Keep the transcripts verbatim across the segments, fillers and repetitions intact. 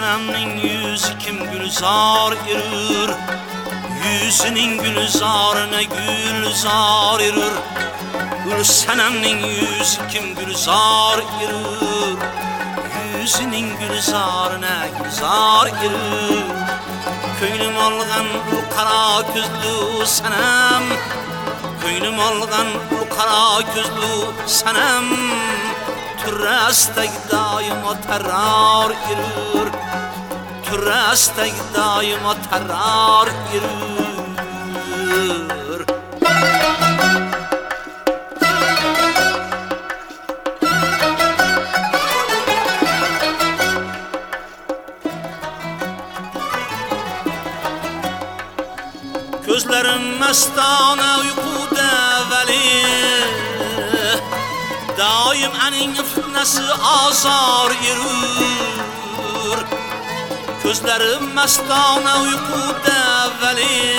Sanamning yüzü kim gülzar yürür, yüzünün gülzarına gülzar yürür. Gül sanamning yüzü kim gülzar yürür, yüzünün gülzarına gülzar yürür. Köynüm olgan bu kara gözlü sanam, köynüm olgan bu kara gözlü sanam. Türrastek daima terrar yürür, Türrastek daima terrar yürür. Gözlerim mestane uykuda veli, daim aning fitnesi azar yürür. Gözlerim mestane uykuda veli,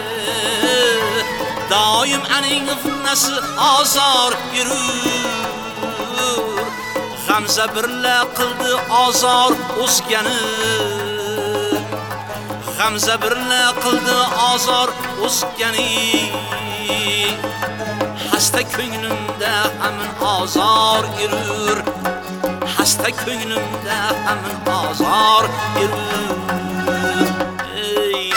daim aning fitnesi azar yürür. Gamze birle kıldı azar o'sgani, Gamze birle kıldı azar o'sgani. Hasta ko'nglimda hamin azar yürür, hasta ko'nglimda hamin azar yürür. Ey.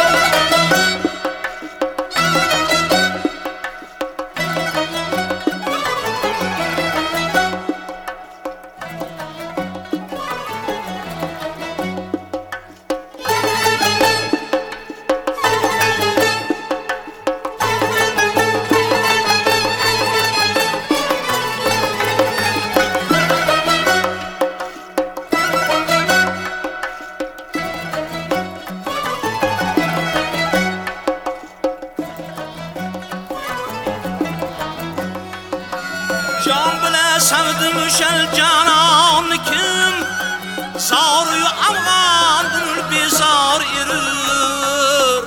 Can bile sevdim şel canan kim, sarı avgan gönül bizar yürür.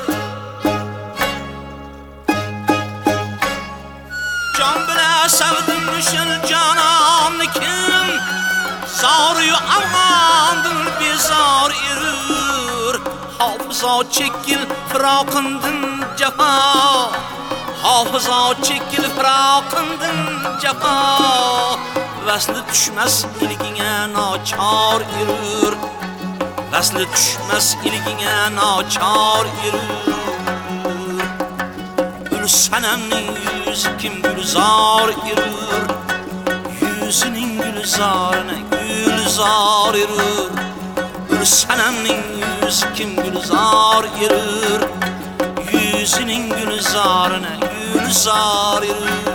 Can bile sevdim şel canan kim, sarı avgan gönül bizar yürür. Hafıza çekil fırakındın cefa, hafıza çekil fırakındın cefa. Vesli düşmez ilgine naçar yürür, vesli düşmez ilgine naçar yürür. Gül sanamning yüzü kim gülzar yürür, yüzünün gülzarına gülzar yürür. Gül sanamning yüzü kim gülzar yürür, yüzünün gülzarına gülzar yürür.